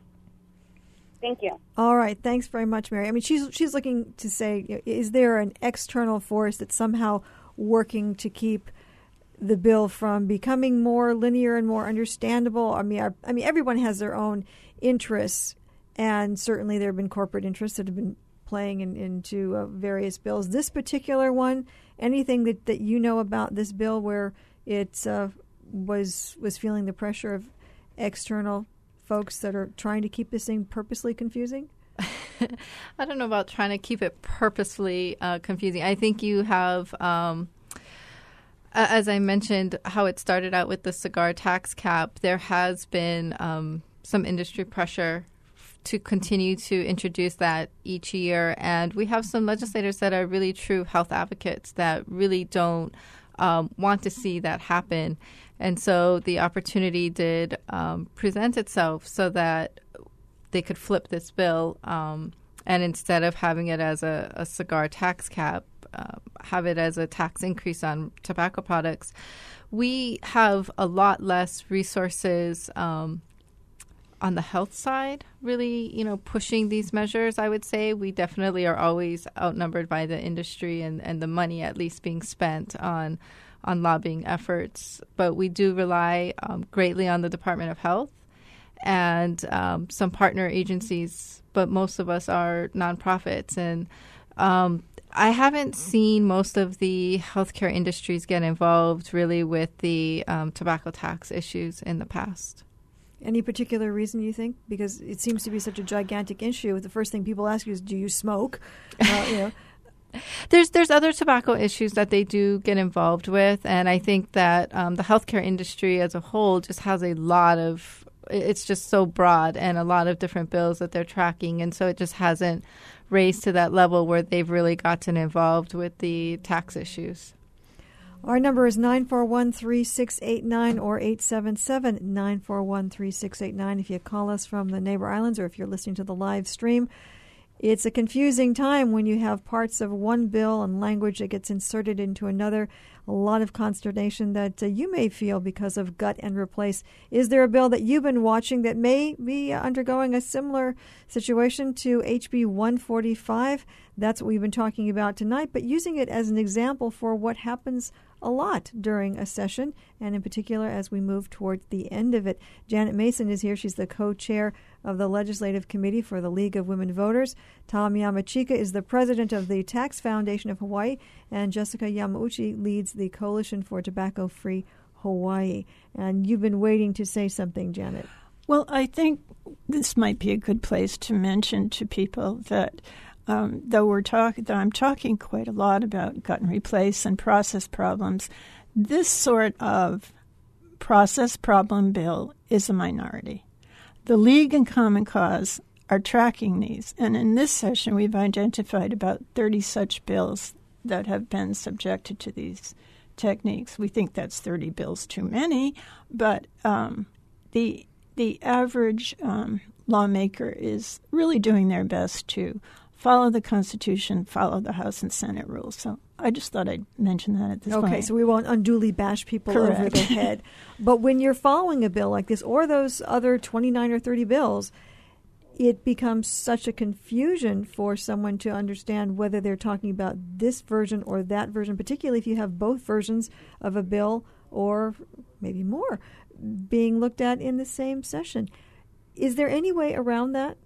Speaker 8: Thank you.
Speaker 1: All right. Thanks very much, Mary. I mean, she's she's looking to say, is there an external force that's somehow working to keep the bill from becoming more linear and more understandable? I mean, I, I mean, everyone has their own interests, and certainly there have been corporate interests that have been playing in, into uh, various bills. This particular one, anything that, that you know about this bill where it uh, was was feeling the pressure of external folks that are trying to keep this thing purposely confusing?
Speaker 3: I don't know about trying to keep it purposefully uh, confusing. I think you have, um, as I mentioned, how it started out with the cigar tax cap. There has been um, some industry pressure to continue to introduce that each year. And we have some legislators that are really true health advocates that really don't um, want to see that happen. And so the opportunity did um, present itself so that they could flip this bill um, and instead of having it as a, a cigar tax cap, uh, have it as a tax increase on tobacco products. We have a lot less resources um, on the health side, really, you know, pushing these measures. I would say we definitely are always outnumbered by the industry and, and the money at least being spent on on lobbying efforts. But we do rely um, greatly on the Department of Health and um, some partner agencies, but most of us are nonprofits. And um, I haven't seen most of the healthcare industries get involved really with the um, tobacco tax issues in the past.
Speaker 1: Any particular reason, you think? Because it seems to be such a gigantic issue. The first thing people ask you is, do you smoke? Uh, you know.
Speaker 3: There's there's other tobacco issues that they do get involved with, and I think that um, the healthcare industry as a whole just has a lot of, it's just so broad and a lot of different bills that they're tracking, and so it just hasn't raised to that level where they've really gotten involved with the tax issues.
Speaker 1: Our number is nine four one, three six eight nine or eight seven seven, nine four one, three six eight nine if you call us from the neighbor islands or if you're listening to the live stream. It's a confusing time when you have parts of one bill and language that gets inserted into another. A lot of consternation that uh, you may feel because of gut and replace. Is there a bill that you've been watching that may be undergoing a similar situation to H B one forty-five? That's what we've been talking about tonight, but using it as an example for what happens a lot during a session, and in particular as we move toward the end of it. Janet Mason is here. She's the co-chair of the Legislative Committee for the League of Women Voters. Tom Yamachika is the president of the Tax Foundation of Hawaii, and Jessica Yamauchi leads the Coalition for Tobacco-Free Hawaii. And you've been waiting to say something, Janet.
Speaker 4: Well, I think this might be a good place to mention to people that Um, though we're talking, that I'm talking quite a lot about gut and replace and process problems, this sort of process problem bill is a minority. The League and Common Cause are tracking these, and in this session we've identified about thirty such bills that have been subjected to these techniques. We think that's thirty bills too many, but um, the the average um, lawmaker is really doing their best to follow the Constitution, follow the House and Senate rules. So I just thought I'd mention that at this
Speaker 1: okay,
Speaker 4: point.
Speaker 1: Okay, so we won't unduly bash people
Speaker 4: Correct.
Speaker 1: over the head. But when you're following a bill like this or those other twenty-nine or thirty bills, it becomes such a confusion for someone to understand whether they're talking about this version or that version, particularly if you have both versions of a bill or maybe more being looked at in the same session. Is there any way around that?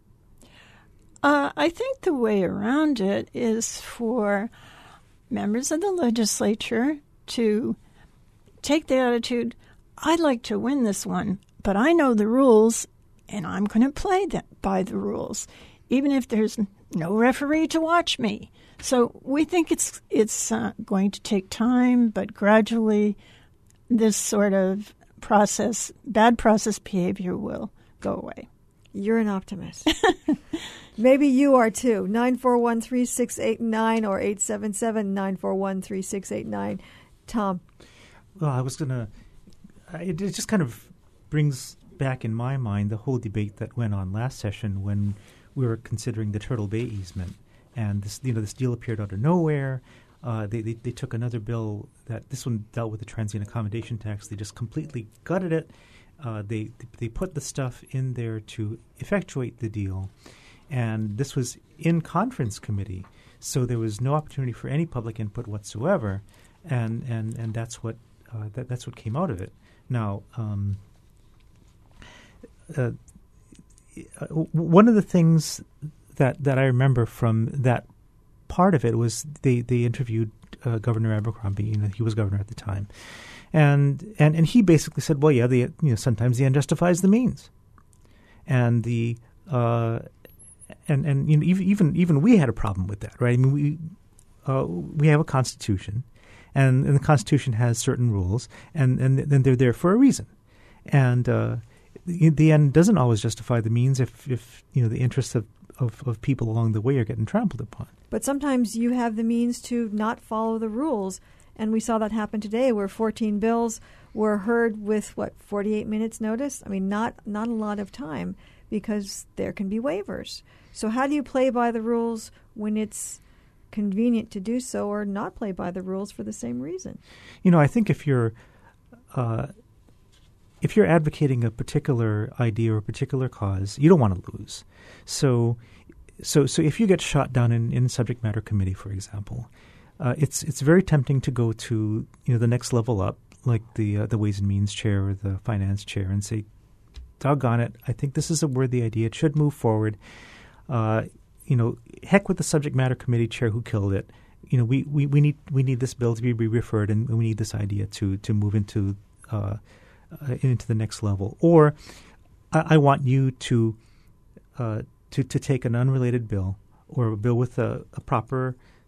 Speaker 4: Uh, I think the way around it is for members of the legislature to take the attitude, I'd like to win this one, but I know the rules, and I'm going to play that by the rules, even if there's no referee to watch me. So we think it's it's uh, going to take time, but gradually this sort of process, bad process behavior will go away.
Speaker 1: You're an optimist. Maybe you are too. nine four one, three six eight nine or eight seven seven, nine four one, three six eight nine. Tom.
Speaker 2: Well, I was going to, it, it just kind of brings back in my mind the whole debate that went on last session when we were considering the Turtle Bay easement. And this, you know, this deal appeared out of nowhere. Uh, they, they, they took another bill that, this one dealt with the transient accommodation tax. They just completely gutted it. Uh, they they put the stuff in there to effectuate the deal, and this was in conference committee, so there was no opportunity for any public input whatsoever, and and, and that's what uh, that, that's what came out of it. Now, um, uh, one of the things that that I remember from that part of it was they they interviewed uh, Governor Abercrombie. You know, he was governor at the time. And, and and he basically said, well, yeah, the you know sometimes the end justifies the means, and the uh, and and you know, even even even we had a problem with that, right? I mean, we uh, we have a constitution, and, and the Constitution has certain rules, and and then they're there for a reason, and uh, the, the end doesn't always justify the means if if you know the interests of, of, of people along the way are getting trampled upon.
Speaker 1: But sometimes you have the means to not follow the rules. And we saw that happen today where fourteen bills were heard with, what, forty-eight minutes notice? I mean, not not a lot of time because there can be waivers. So how do you play by the rules when it's convenient to do so or not play by the rules for the same reason?
Speaker 2: You know, I think if you're uh, if you're advocating a particular idea or a particular cause, you don't want to lose. So so so if you get shot down in, in subject matter committee, for example, Uh, it's it's very tempting to go to you know the next level up, like the uh, the Ways and Means chair or the Finance chair, and say, "Doggone it! I think this is a worthy idea. It should move forward." Uh, you know, heck with the subject matter committee chair who killed it. You know, we, we, we need we need this bill to be referred, and we need this idea to to move into uh, uh, into the next level. Or I, I want you to uh, to to take an unrelated bill or a bill with a, a proper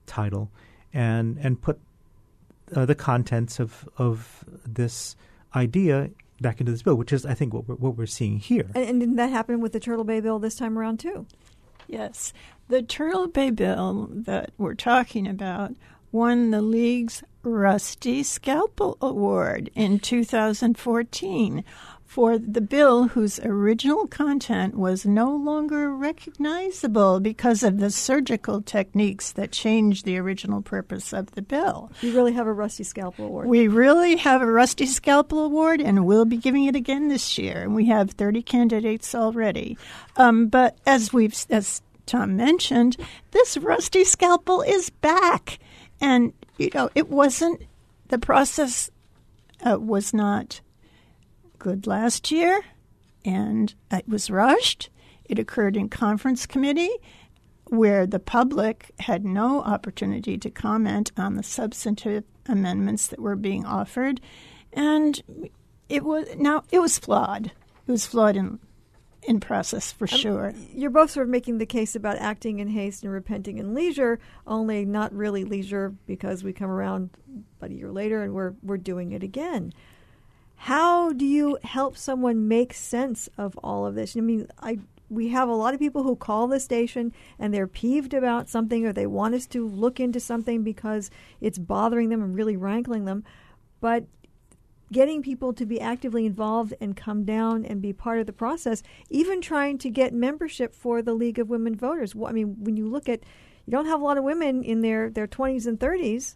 Speaker 2: title and and put uh, the contents of of this idea back into this bill, which is, I think, what we're, what we're seeing here.
Speaker 1: And, and didn't that happen with the Turtle Bay bill this time around, too?
Speaker 4: Yes. The Turtle Bay bill that we're talking about won the League's Rusty Scalpel Award in two thousand fourteen for the bill whose original content was no longer recognizable because of the surgical techniques that changed the original purpose of the bill.
Speaker 1: You really have a Rusty Scalpel Award.
Speaker 4: We really have a Rusty Scalpel Award, and we'll be giving it again this year. And we have thirty candidates already. Um, but as we've, as Tom mentioned, this Rusty Scalpel is back. And, you know, it wasn't, the process uh, was not good last year, and it was rushed. It occurred in conference committee where the public had no opportunity to comment on the substantive amendments that were being offered. And it was, now, it was flawed. It was flawed in in process for sure.
Speaker 1: Um, you're both sort of making the case about acting in haste and repenting in leisure, only not really leisure because we come around about a year later and we're we're doing it again. How do you help someone make sense of all of this? I mean, I we have a lot of people who call the station and they're peeved about something or they want us to look into something because it's bothering them and really rankling them. But getting people to be actively involved and come down and be part of the process, even trying to get membership for the League of Women Voters. I mean, when you look at, you don't have a lot of women in their, their twenties and thirties,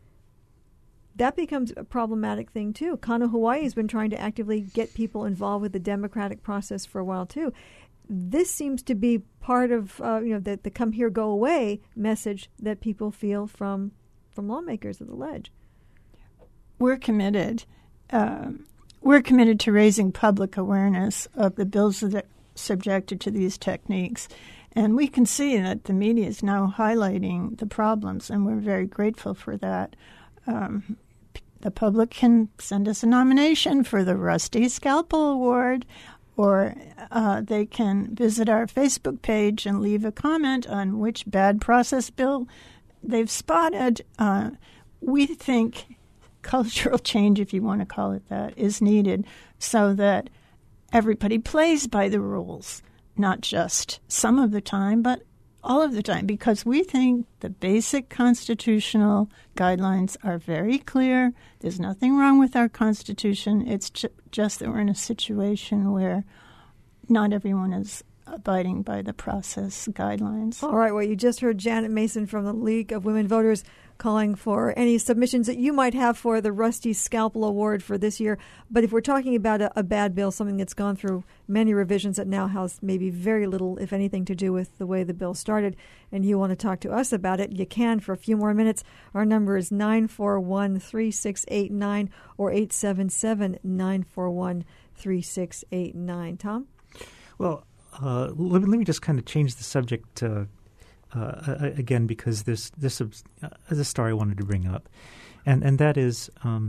Speaker 1: that becomes a problematic thing too. Kano Hawaii has been trying to actively get people involved with the democratic process for a while too. This seems to be part of, uh, you know, the, the come here, go away message that people feel from, from lawmakers at the ledge.
Speaker 4: We're committed. Um, we're committed to raising public awareness of the bills that are subjected to these techniques. And we can see that the media is now highlighting the problems, and we're very grateful for that. Um, the public can send us a nomination for the Rusty Scalpel Award, or uh, they can visit our Facebook page and leave a comment on which bad process bill they've spotted. Uh, we think cultural change, if you want to call it that, is needed so that everybody plays by the rules, not just some of the time, but all of the time, because we think the basic constitutional guidelines are very clear. There's nothing wrong with our Constitution. It's ju- just that we're in a situation where not everyone is abiding by the process guidelines.
Speaker 1: All right, well, you just heard Janet Mason from the League of Women Voters calling for any submissions that you might have for the Rusty Scalpel Award for this year. But if we're talking about a, a bad bill, something that's gone through many revisions that now has maybe very little, if anything, to do with the way the bill started, and you want to talk to us about it, you can for a few more minutes. Our number is nine four one, three six eight nine or eight seven seven, nine four one, three six eight nine. Tom?
Speaker 2: Well, uh, let, me, let me just kind of change the subject uh, uh, again, because this this is a story I wanted to bring up, and and that is um,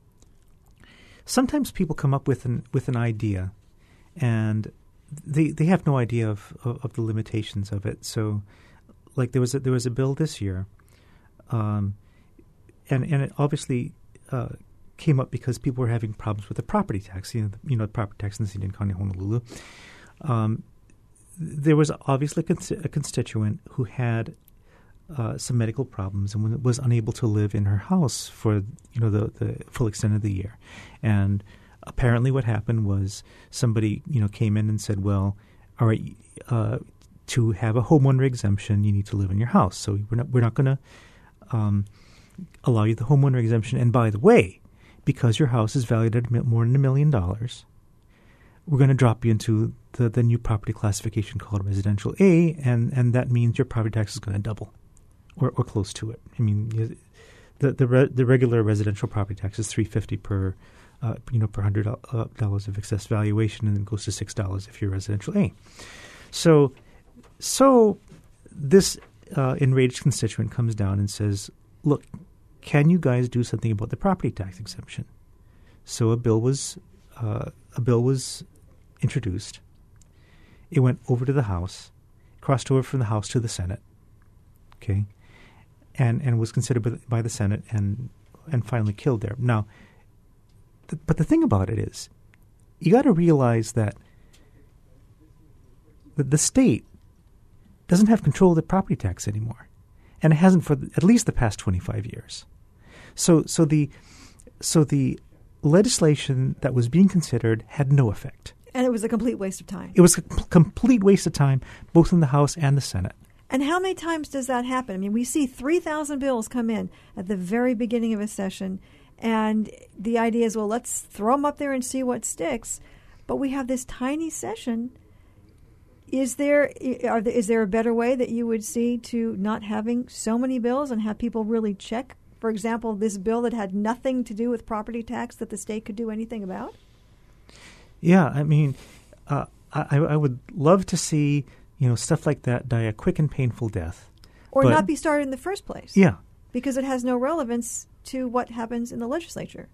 Speaker 2: sometimes people come up with an with an idea, and they they have no idea of, of, of the limitations of it. So, like there was a, there was a bill this year, um, and and it obviously uh, came up because people were having problems with the property tax. You know, the, you know, the property tax in the city in County Honolulu. Um, there was obviously a constituent who had uh, some medical problems and was unable to live in her house for you know the, the full extent of the year. And apparently, what happened was somebody you know came in and said, "Well, all right, uh, to have a homeowner exemption, you need to live in your house. So we're not we're not going to um, allow you the homeowner exemption. And by the way, because your house is valued at more than a million dollars, we're going to drop you into the, the new property classification called Residential A, and, and that means your property tax is going to double, or, or close to it. I mean, you, the the re, the regular residential property tax is three fifty per, uh, you know, per hundred dollars of excess valuation, and then it goes to six dollars if you're Residential A. So, so this uh, enraged constituent comes down and says, "Look, can you guys do something about the property tax exemption?" So a bill was uh, a bill was introduced. It went over to the House, crossed over from the House to the Senate, okay, and, and was considered by the, by the Senate and and finally killed there. Now, th- but the thing about it is, you got to realize that the, the state doesn't have control of the property tax anymore, and it hasn't for the, at least the past twenty-five years. So, so the so the legislation that was being considered had no effect.
Speaker 1: And it was a complete waste of time.
Speaker 2: It was a c- complete waste of time, both in the House and the Senate.
Speaker 1: And how many times does that happen? I mean, we see three thousand bills come in at the very beginning of a session, and the idea is, well, let's throw them up there and see what sticks. But we have this tiny session. Is there, are there is there a better way that you would see to not having so many bills and have people really check? For example, this bill that had nothing to do with property tax that the state could do anything about?
Speaker 2: Yeah, I mean, uh, I, I would love to see, you know, stuff like that die a quick and painful death.
Speaker 1: Or
Speaker 2: but,
Speaker 1: not be started in the first place.
Speaker 2: Yeah.
Speaker 1: Because it has no relevance to what happens in the legislature.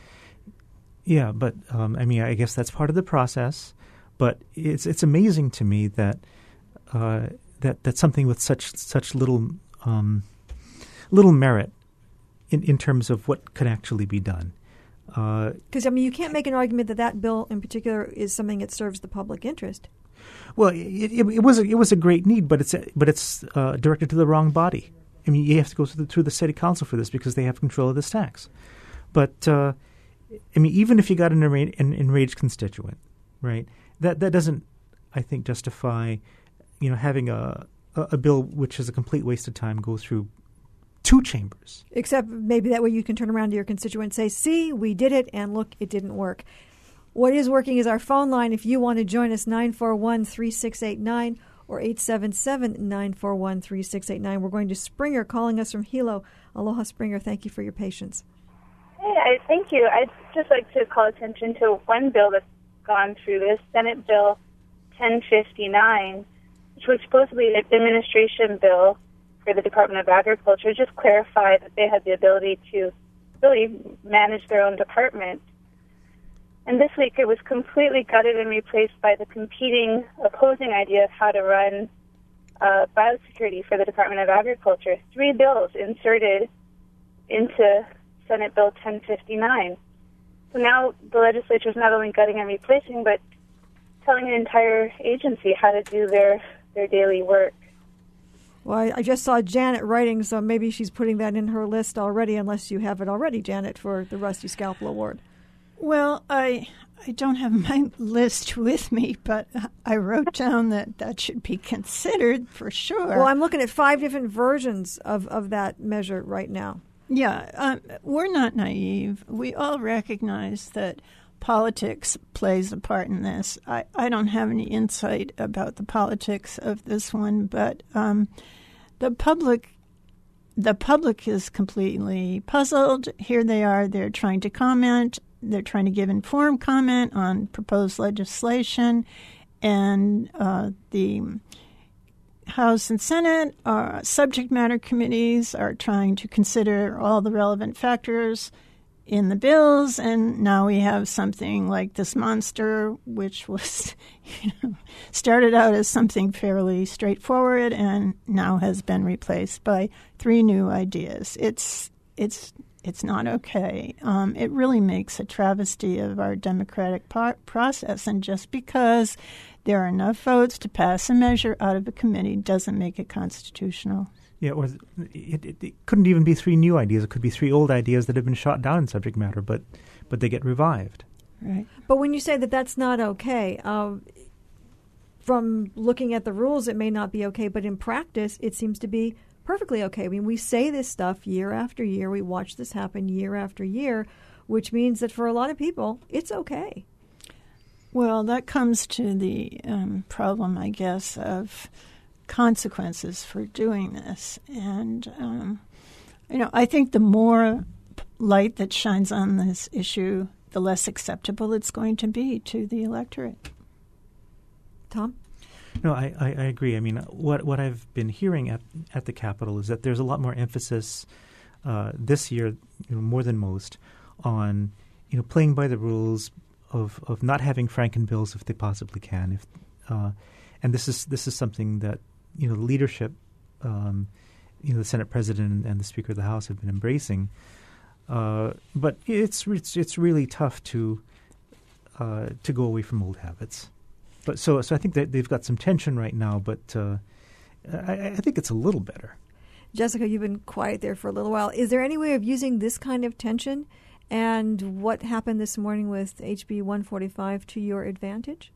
Speaker 2: Yeah, but, um, I mean, I guess that's part of the process. But it's it's amazing to me that uh, that, that something with such such little um, little merit in, in terms of what could actually be done.
Speaker 1: Because, uh, I mean, you can't make an argument that that bill in particular is something that serves the public interest.
Speaker 2: Well, it, it, it was a, it was a great need, but it's a, but it's uh, directed to the wrong body. I mean, you have to go through the, through the city council for this because they have control of this tax. But uh, I mean, even if you got an, enra- an enraged constituent, right? That that doesn't, I think, justify, you know, having a a, a bill which is a complete waste of time go through two chambers.
Speaker 1: Except maybe that way you can turn around to your constituent and say, see, we did it, and look, it didn't work. What is working is our phone line. If you want to join us, nine four one, three six eight nine or eight seven seven, nine four one, three six eight nine. We're going to Springer calling us from Hilo. Aloha, Springer. Thank you for your patience.
Speaker 9: Hey, I, thank you. I'd just like to call attention to one bill that's gone through this, Senate Bill ten fifty-nine, which was supposedly an administration bill for the Department of Agriculture, just clarify that they had the ability to really manage their own department. And this week it was completely gutted and replaced by the competing, opposing idea of how to run uh, biosecurity for the Department of Agriculture. Three bills inserted into Senate Bill ten fifty-nine. So now the legislature is not only gutting and replacing, but telling an entire agency how to do their, their daily work.
Speaker 1: Well, I, I just saw Janet writing, so maybe she's putting that in her list already, unless you have it already, Janet, for the Rusty Scalpel Award.
Speaker 4: Well, I I don't have my list with me, but I wrote down that that should be considered for sure.
Speaker 1: Well, I'm looking at five different versions of, of that measure right now.
Speaker 4: Yeah, um, we're not naive. We all recognize that politics plays a part in this. I, I don't have any insight about the politics of this one, but um, the public the public is completely puzzled. Here they are. They're trying to comment. They're trying to give informed comment on proposed legislation, and uh, the House and Senate, uh, subject matter committees are trying to consider all the relevant factors in the bills, and now we have something like this monster, which was, you know, started out as something fairly straightforward and now has been replaced by three new ideas. It's it's it's not okay. Um, it really makes a travesty of our democratic par- process, and just because there are enough votes to pass a measure out of a committee doesn't make it constitutional.
Speaker 2: Yeah, or it, it, it couldn't even be three new ideas. It could be three old ideas that have been shot down in subject matter, but but they get revived.
Speaker 4: Right.
Speaker 1: But when you say that that's not okay, uh, from looking at the rules, it may not be okay, but in practice, it seems to be perfectly okay. I mean, we say this stuff year after year. We watch this happen year after year, which means that for a lot of people, it's okay.
Speaker 4: Well, that comes to the um, problem, I guess, of consequences for doing this. And, um, you know, I think the more light that shines on this issue, the less acceptable it's going to be to the electorate.
Speaker 1: Tom?
Speaker 2: No, I, I, I agree. I mean, what what I've been hearing at, at the Capitol is that there's a lot more emphasis uh, this year, you know, more than most, on, you know, playing by the rules of, of not having Franken bills if they possibly can. If uh, and this is this is something that, you know, leadership um, you know the Senate President and the Speaker of the House have been embracing. Uh, but it's it's it's really tough to uh, to go away from old habits. But so so I think that they've got some tension right now, but uh, I, I think it's a little better.
Speaker 1: Jessica, you've been quiet there for a little while. Is there any way of using this kind of tension and what happened this morning with H B one forty-five to your advantage?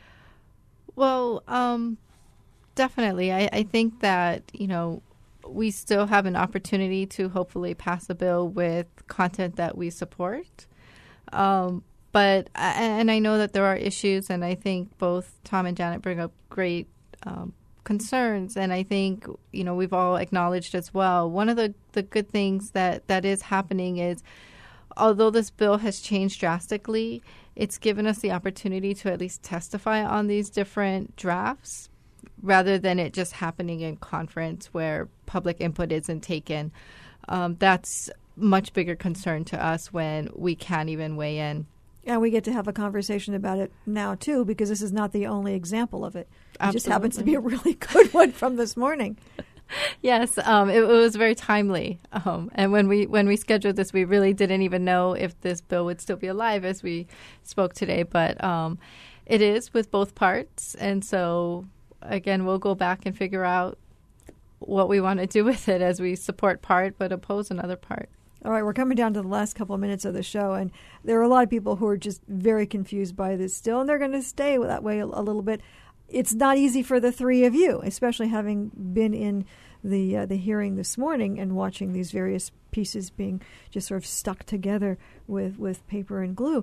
Speaker 3: Well, um, definitely. I, I think that, you know, we still have an opportunity to hopefully pass a bill with content that we support. Um, but, and I know that there are issues, and I think both Tom and Janet bring up great um, concerns, and I think, you know, we've all acknowledged as well. One of the, the good things that, that is happening is, although this bill has changed drastically, it's given us the opportunity to at least testify on these different drafts rather than it just happening in conference where public input isn't taken. Um, that's much bigger concern to us when we can't even weigh in.
Speaker 1: And we get to have a conversation about it now, too, because this is not the only example of it. It
Speaker 3: Absolutely.
Speaker 1: just happens to be a really good one from this morning.
Speaker 3: Yes, um, it, it was very timely. Um, and when we when we scheduled this, we really didn't even know if this bill would still be alive as we spoke today. But um, it is with both parts. And so, again, we'll go back and figure out what we want to do with it as we support part but oppose another part.
Speaker 1: All right, we're coming down to the last couple of minutes of the show, and there are a lot of people who are just very confused by this still, and they're going to stay that way a, a little bit. It's not easy for the three of you, especially having been in the uh, the hearing this morning and watching these various pieces being just sort of stuck together with, with paper and glue.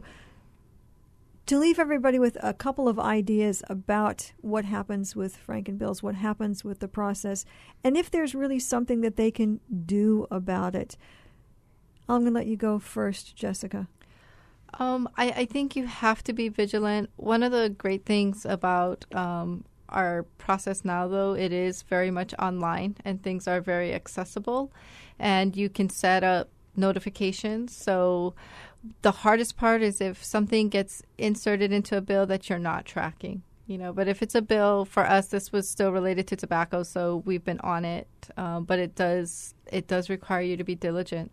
Speaker 1: To leave everybody with a couple of ideas about what happens with Franken-Bills, what happens with the process, and if there's really something that they can do about it. I'm going to let you go first, Jessica.
Speaker 3: Um, I, I think you have to be vigilant. One of the great things about um, our process now, though, it is very much online and things are very accessible, and you can set up notifications. So the hardest part is if something gets inserted into a bill that you're not tracking, you know. But if it's a bill, for us, this was still related to tobacco, so we've been on it. Um, but it does it does require you to be diligent.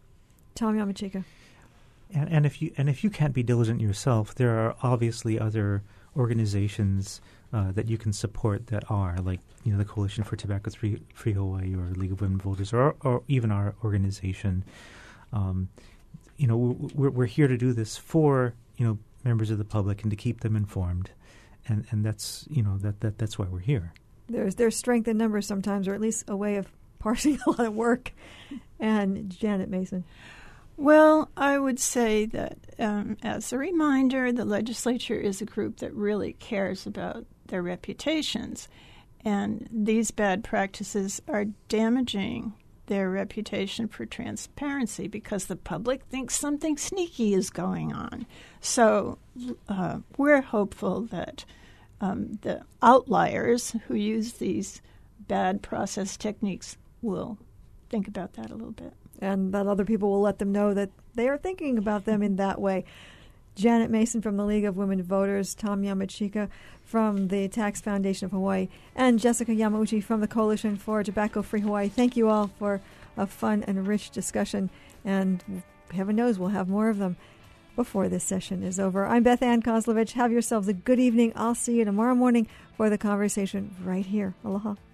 Speaker 1: Tom Yamachika.
Speaker 2: And, and if you and if you can't be diligent yourself, there are obviously other organizations uh, that you can support that are, like, you know, the Coalition for Tobacco Free, Free Hawaii or League of Women Voters, or, or even our organization. Um, you know, we're, we're here to do this for, you know, members of the public and to keep them informed, and and that's you know that, that that's why we're here.
Speaker 1: There's there's strength in numbers sometimes, or at least a way of parsing a lot of work. And Janet Mason.
Speaker 4: Well, I would say that um, as a reminder, the legislature is a group that really cares about their reputations. And these bad practices are damaging their reputation for transparency because the public thinks something sneaky is going on. So uh, we're hopeful that um, the outliers who use these bad process techniques will think about that a little bit.
Speaker 1: And that other people will let them know that they are thinking about them in that way. Janet Mason from the League of Women Voters, Tom Yamachika from the Tax Foundation of Hawaii, and Jessica Yamauchi from the Coalition for Tobacco Free Hawaii. Thank you all for a fun and rich discussion, and heaven knows we'll have more of them before this session is over. I'm Beth Ann Kozlovich. Have yourselves a good evening. I'll see you tomorrow morning for the conversation right here. Aloha.